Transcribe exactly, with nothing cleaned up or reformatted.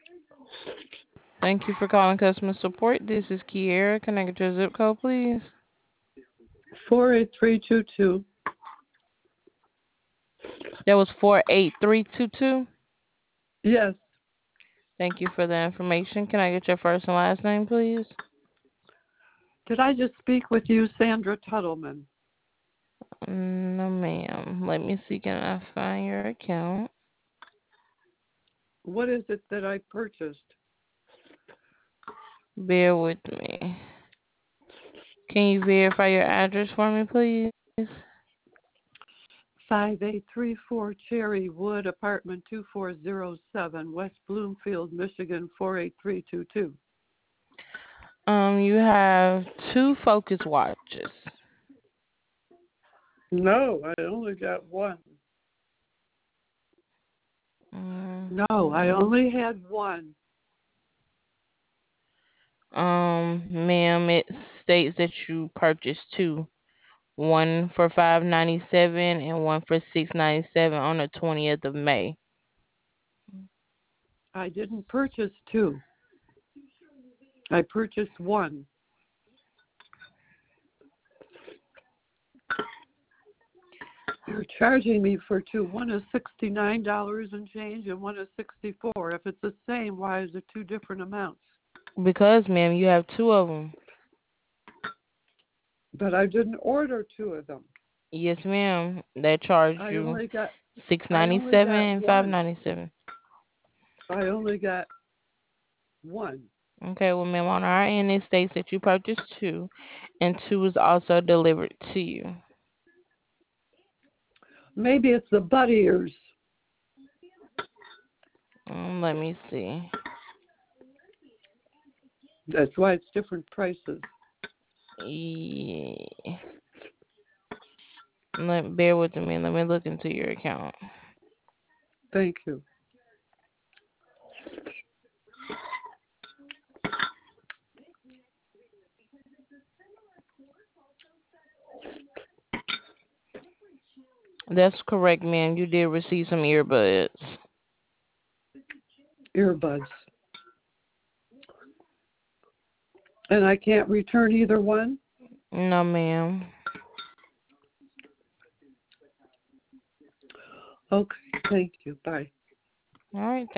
Thank you for calling customer support. This is Kiera. Can I get your zip code, please? four eight three two two. That was four eight three two two. Yes. Thank you for the information. Can I get your first and last name, please? Did I just speak with you, Sandra Tuttleman? No, ma'am. Let me see. Can I find your account? What is it that I purchased? Bear with me. Can you verify your address for me, please? five eight three four Cherry Wood, apartment two four zero seven, West Bloomfield, Michigan four eight three two two. Um, you have two Focus watches. No, I only got one. Mm, No, I only had one. Um, ma'am, it states that you purchased two. One for five ninety seven and one for six ninety seven on the twentieth of May. I didn't purchase two. I purchased one. You're charging me for two. One is sixty-nine dollars and change and one is sixty-four dollars. If it's the same, why is it two different amounts? Because, ma'am, you have two of them. But I didn't order two of them. Yes, ma'am. They charged I you only got six I ninety only seven got and five one. ninety seven. I only got one. Okay, well, ma'am, on our end it states that you purchased two, and two was also delivered to you. Maybe it's the butt ears. Um, let me see. That's why it's different prices. Yeah. Let bear with me. Let me look into your account. Thank you. That's correct, ma'am. You did receive some earbuds. Earbuds. And I can't return either one? No, ma'am. Okay, thank you. Bye. All right.